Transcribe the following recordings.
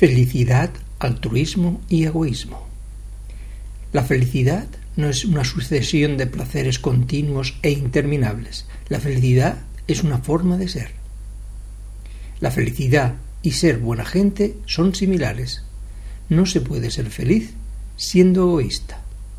Felicidad, altruismo y egoísmo. La felicidad no es una sucesión de placeres continuos e interminables. La felicidad es una forma de ser. La felicidad y ser buena gente son similares. No se puede ser feliz siendo egoísta.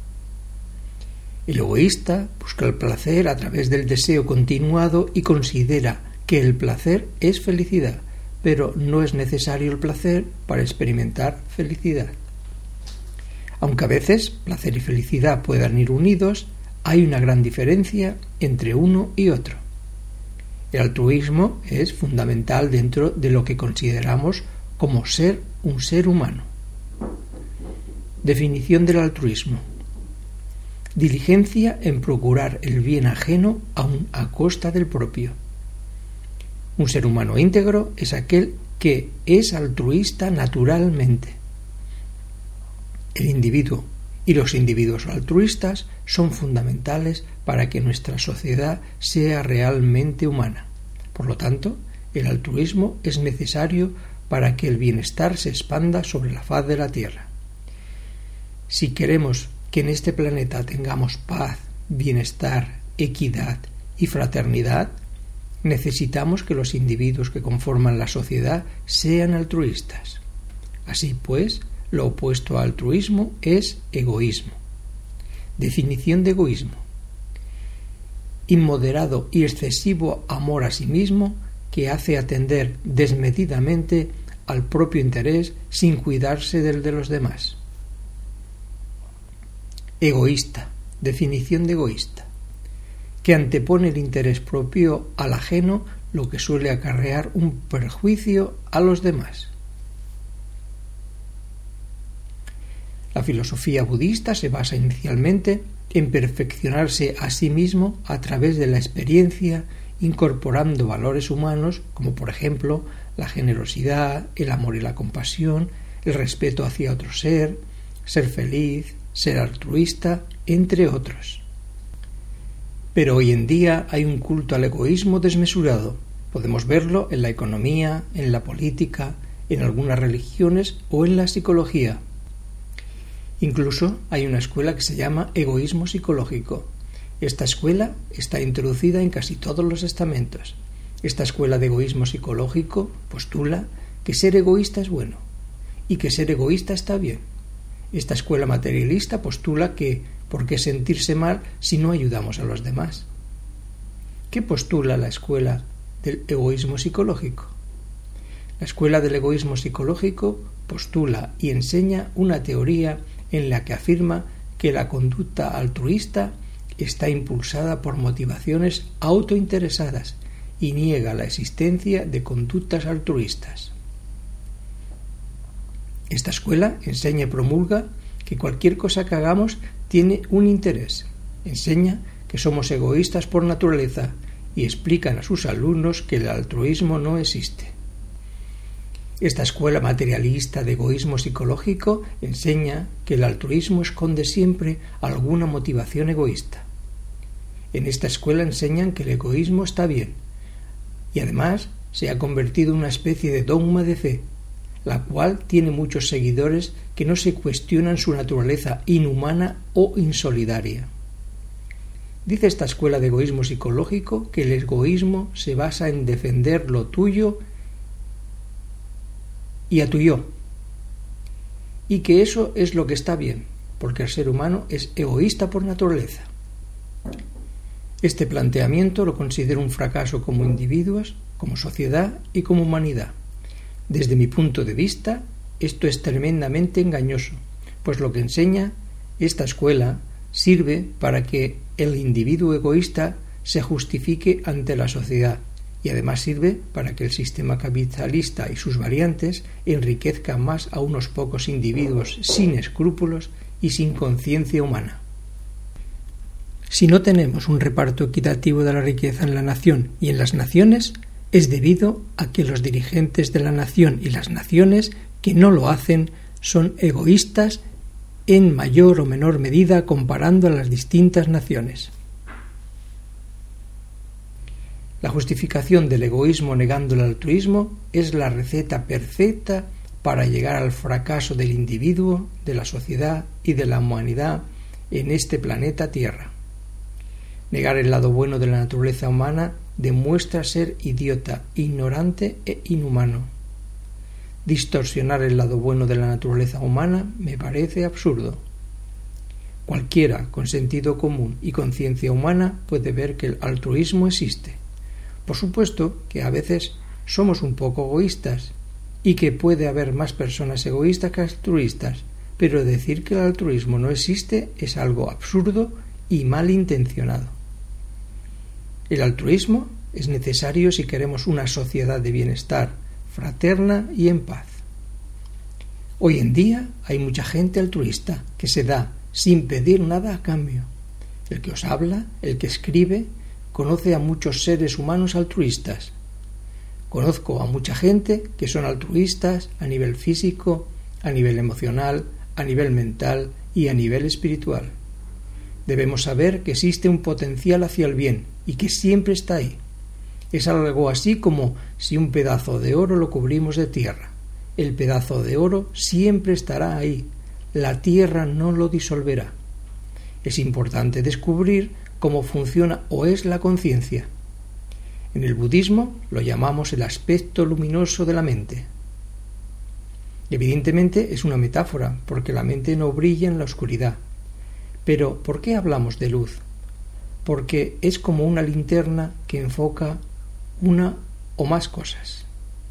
El egoísta busca el placer a través del deseo continuado y considera que el placer es felicidad, pero no es necesario el placer para experimentar felicidad. Aunque a veces placer y felicidad puedan ir unidos, hay una gran diferencia entre uno y otro. El altruismo es fundamental dentro de lo que consideramos como ser un ser humano. Definición del altruismo: diligencia en procurar el bien ajeno aun a costa del propio. Un ser humano íntegro es aquel que es altruista naturalmente. El individuo y los individuos altruistas son fundamentales para que nuestra sociedad sea realmente humana. Por lo tanto, el altruismo es necesario para que el bienestar se expanda sobre la faz de la Tierra. Si queremos que en este planeta tengamos paz, bienestar, equidad y fraternidad, necesitamos que los individuos que conforman la sociedad sean altruistas. Así pues, lo opuesto a altruismo es egoísmo. Definición de egoísmo: inmoderado y excesivo amor a sí mismo que hace atender desmedidamente al propio interés sin cuidarse del de los demás. Egoísta. Definición de egoísta: que antepone el interés propio al ajeno, lo que suele acarrear un perjuicio a los demás. La filosofía budista se basa inicialmente en perfeccionarse a sí mismo a través de la experiencia, incorporando valores humanos como por ejemplo la generosidad, el amor y la compasión, el respeto hacia otro ser feliz, ser altruista, entre otros. Pero hoy en día hay un culto al egoísmo desmesurado. Podemos verlo en la economía, en la política, en algunas religiones o en la psicología. Incluso hay una escuela que se llama egoísmo psicológico. Esta escuela está introducida en casi todos los estamentos. Esta escuela de egoísmo psicológico postula que ser egoísta es bueno y que ser egoísta está bien. Esta escuela materialista postula que ¿por qué sentirse mal si no ayudamos a los demás? ¿Qué postula la escuela del egoísmo psicológico? La escuela del egoísmo psicológico postula y enseña una teoría en la que afirma que la conducta altruista está impulsada por motivaciones autointeresadas y niega la existencia de conductas altruistas. Esta escuela enseña y promulga que cualquier cosa que hagamos tiene un interés. Enseña que somos egoístas por naturaleza y explican a sus alumnos que el altruismo no existe. Esta escuela materialista de egoísmo psicológico enseña que el altruismo esconde siempre alguna motivación egoísta. En esta escuela enseñan que el egoísmo está bien y además se ha convertido en una especie de dogma de fe, la cual tiene muchos seguidores que no se cuestionan su naturaleza inhumana o insolidaria. Dice esta escuela de egoísmo psicológico que el egoísmo se basa en defender lo tuyo y a tu yo, y que eso es lo que está bien, porque el ser humano es egoísta por naturaleza. Este planteamiento lo considero un fracaso como individuos, como sociedad y como humanidad. Desde mi punto de vista, esto es tremendamente engañoso, pues lo que enseña esta escuela sirve para que el individuo egoísta se justifique ante la sociedad y además sirve para que el sistema capitalista y sus variantes enriquezcan más a unos pocos individuos sin escrúpulos y sin conciencia humana. Si no tenemos un reparto equitativo de la riqueza en la nación y en las naciones, es debido a que los dirigentes de la nación y las naciones que no lo hacen son egoístas en mayor o menor medida comparando a las distintas naciones. La justificación del egoísmo negando el altruismo es la receta perfecta para llegar al fracaso del individuo, de la sociedad y de la humanidad en este planeta Tierra. Negar el lado bueno de la naturaleza humana demuestra ser idiota, ignorante e inhumano. Distorsionar el lado bueno de la naturaleza humana me parece absurdo. Cualquiera con sentido común y conciencia humana puede ver que el altruismo existe. Por supuesto que a veces somos un poco egoístas y que puede haber más personas egoístas que altruistas, pero decir que el altruismo no existe es algo absurdo y malintencionado. El altruismo es necesario si queremos una sociedad de bienestar, fraterna y en paz. Hoy en día hay mucha gente altruista que se da sin pedir nada a cambio. El que os habla, el que escribe, conoce a muchos seres humanos altruistas. Conozco a mucha gente que son altruistas a nivel físico, a nivel emocional, a nivel mental y a nivel espiritual. Debemos saber que existe un potencial hacia el bien y que siempre está ahí. Es algo así como si un pedazo de oro lo cubrimos de tierra. El pedazo de oro siempre estará ahí. La tierra no lo disolverá. Es importante descubrir cómo funciona o es la conciencia. En el budismo lo llamamos el aspecto luminoso de la mente. Evidentemente es una metáfora, porque la mente no brilla en la oscuridad. Pero ¿por qué hablamos de luz? Porque es como una linterna que enfoca una o más cosas.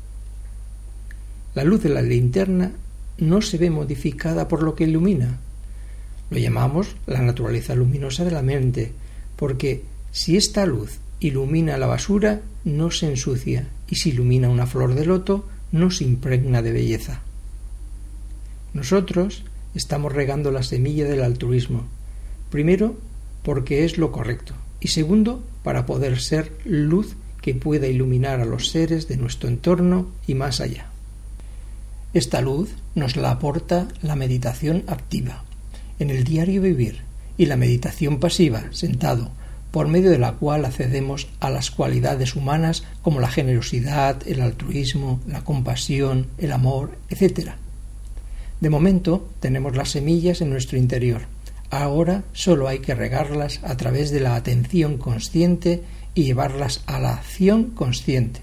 La luz de la linterna no se ve modificada por lo que ilumina. Lo llamamos la naturaleza luminosa de la mente, porque si esta luz ilumina la basura, no se ensucia, y si ilumina una flor de loto, no se impregna de belleza. Nosotros estamos regando la semilla del altruismo, primero porque es lo correcto, y segundo para poder ser luz que pueda iluminar a los seres de nuestro entorno y más allá. Esta luz nos la aporta la meditación activa, en el diario vivir, y la meditación pasiva, sentado, por medio de la cual accedemos a las cualidades humanas como la generosidad, el altruismo, la compasión, el amor, etc. De momento tenemos las semillas en nuestro interior. Ahora solo hay que regarlas a través de la atención consciente y llevarlas a la acción consciente.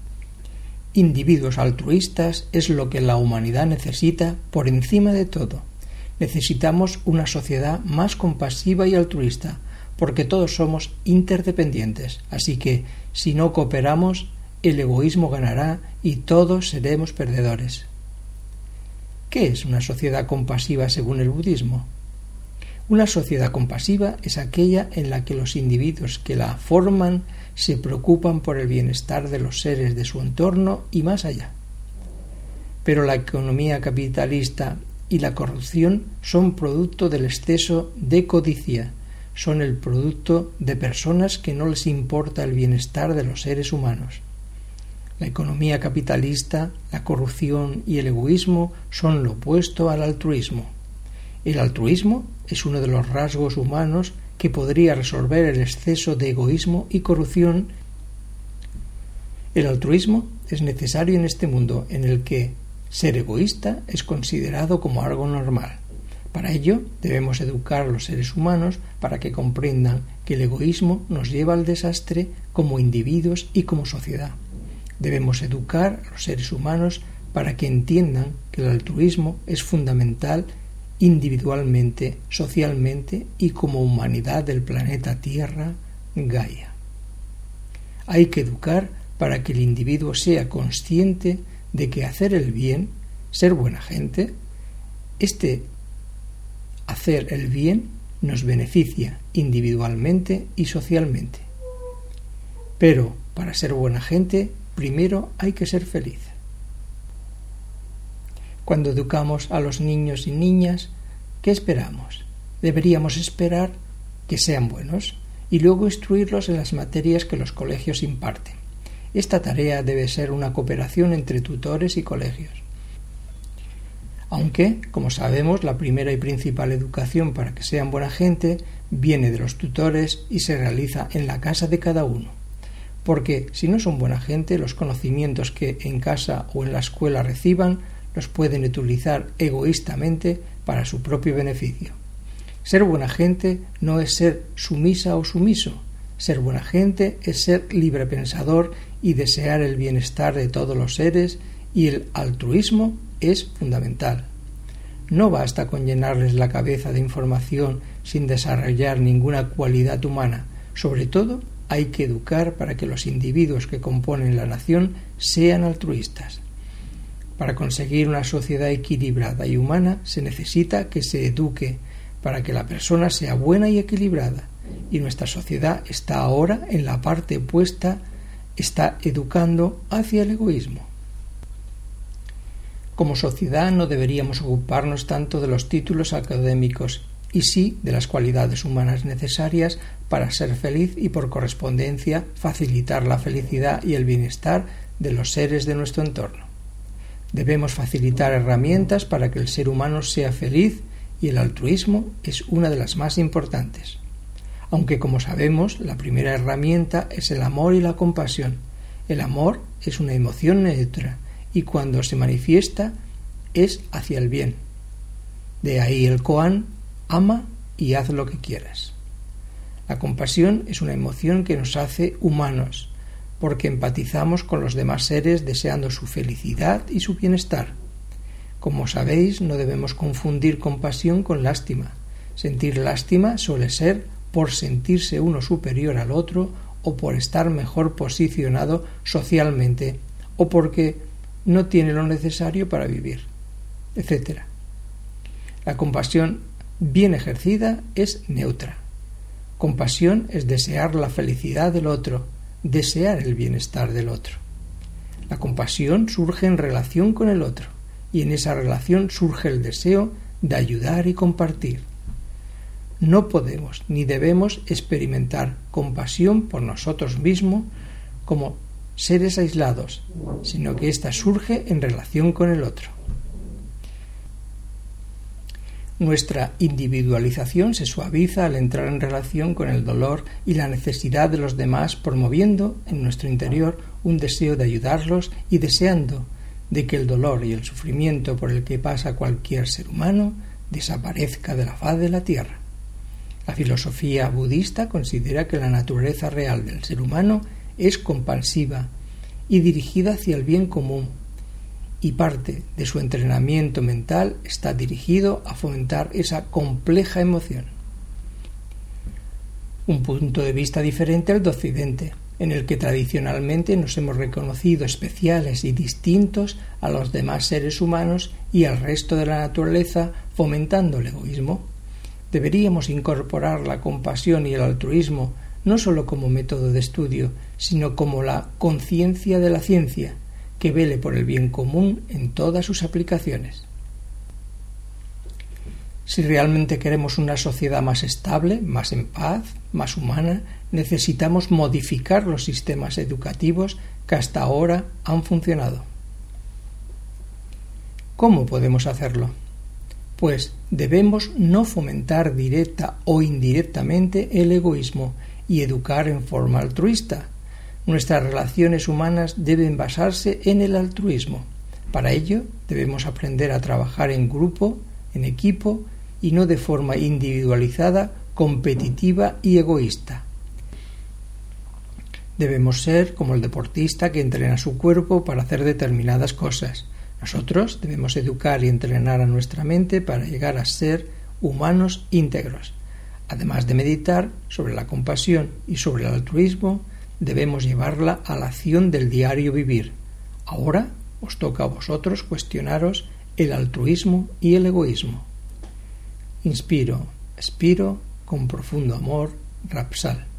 Individuos altruistas es lo que la humanidad necesita por encima de todo. Necesitamos una sociedad más compasiva y altruista, porque todos somos interdependientes, así que si no cooperamos, el egoísmo ganará y todos seremos perdedores. ¿Qué es una sociedad compasiva según el budismo? Una sociedad compasiva es aquella en la que los individuos que la forman se preocupan por el bienestar de los seres de su entorno y más allá. Pero la economía capitalista y la corrupción son producto del exceso de codicia, son el producto de personas que no les importa el bienestar de los seres humanos. La economía capitalista, la corrupción y el egoísmo son lo opuesto al altruismo. El altruismo es uno de los rasgos humanos que podría resolver el exceso de egoísmo y corrupción. El altruismo es necesario en este mundo en el que ser egoísta es considerado como algo normal. Para ello debemos educar a los seres humanos para que comprendan que el egoísmo nos lleva al desastre como individuos y como sociedad. Debemos educar a los seres humanos para que entiendan que el altruismo es fundamental individualmente, socialmente y como humanidad del planeta Tierra, Gaia. Hay que educar para que el individuo sea consciente de que hacer el bien, ser buena gente, hacer el bien nos beneficia individualmente y socialmente. Pero para ser buena gente, primero hay que ser feliz. Cuando educamos a los niños y niñas, ¿qué esperamos? Deberíamos esperar que sean buenos y luego instruirlos en las materias que los colegios imparten. Esta tarea debe ser una cooperación entre tutores y colegios. Aunque, como sabemos, la primera y principal educación para que sean buena gente viene de los tutores y se realiza en la casa de cada uno. Porque si no son buena gente, los conocimientos que en casa o en la escuela reciban los pueden utilizar egoístamente para su propio beneficio. Ser buena gente no es ser sumisa o sumiso. Ser buena gente es ser librepensador y desear el bienestar de todos los seres, y el altruismo es fundamental. No basta con llenarles la cabeza de información sin desarrollar ninguna cualidad humana. Sobre todo, hay que educar para que los individuos que componen la nación sean altruistas. Para conseguir una sociedad equilibrada y humana se necesita que se eduque para que la persona sea buena y equilibrada, y nuestra sociedad está ahora en la parte opuesta, está educando hacia el egoísmo. Como sociedad no deberíamos ocuparnos tanto de los títulos académicos y sí de las cualidades humanas necesarias para ser feliz y por correspondencia facilitar la felicidad y el bienestar de los seres de nuestro entorno. Debemos facilitar herramientas para que el ser humano sea feliz, y el altruismo es una de las más importantes. Aunque, como sabemos, la primera herramienta es el amor y la compasión. El amor es una emoción neutra y cuando se manifiesta es hacia el bien. De ahí el koan, ama y haz lo que quieras. La compasión es una emoción que nos hace humanos, porque empatizamos con los demás seres deseando su felicidad y su bienestar. Como sabéis, no debemos confundir compasión con lástima. Sentir lástima suele ser por sentirse uno superior al otro o por estar mejor posicionado socialmente o porque no tiene lo necesario para vivir, etc. La compasión bien ejercida es neutra. Compasión es desear la felicidad del otro, desear el bienestar del otro. La compasión surge en relación con el otro, y en esa relación surge el deseo de ayudar y compartir. No podemos ni debemos experimentar compasión por nosotros mismos como seres aislados, sino que ésta surge en relación con el otro. Nuestra individualización se suaviza al entrar en relación con el dolor y la necesidad de los demás, promoviendo en nuestro interior un deseo de ayudarlos y deseando de que el dolor y el sufrimiento por el que pasa cualquier ser humano desaparezca de la faz de la tierra. La filosofía budista considera que la naturaleza real del ser humano es compasiva y dirigida hacia el bien común, y parte de su entrenamiento mental está dirigido a fomentar esa compleja emoción. Un punto de vista diferente al de Occidente, en el que tradicionalmente nos hemos reconocido especiales y distintos a los demás seres humanos y al resto de la naturaleza, fomentando el egoísmo. Deberíamos incorporar la compasión y el altruismo no sólo como método de estudio, sino como la conciencia de la ciencia, que vele por el bien común en todas sus aplicaciones. Si realmente queremos una sociedad más estable, más en paz, más humana, necesitamos modificar los sistemas educativos que hasta ahora han funcionado. ¿Cómo podemos hacerlo? Pues debemos no fomentar directa o indirectamente el egoísmo y educar en forma altruista. Nuestras relaciones humanas deben basarse en el altruismo. Para ello debemos aprender a trabajar en grupo, en equipo y no de forma individualizada, competitiva y egoísta. Debemos ser como el deportista que entrena su cuerpo para hacer determinadas cosas. Nosotros debemos educar y entrenar a nuestra mente para llegar a ser humanos íntegros. Además de meditar sobre la compasión y sobre el altruismo, debemos llevarla a la acción del diario vivir. Ahora os toca a vosotros cuestionaros el altruismo y el egoísmo. Inspiro, expiro, con profundo amor, Rapsal.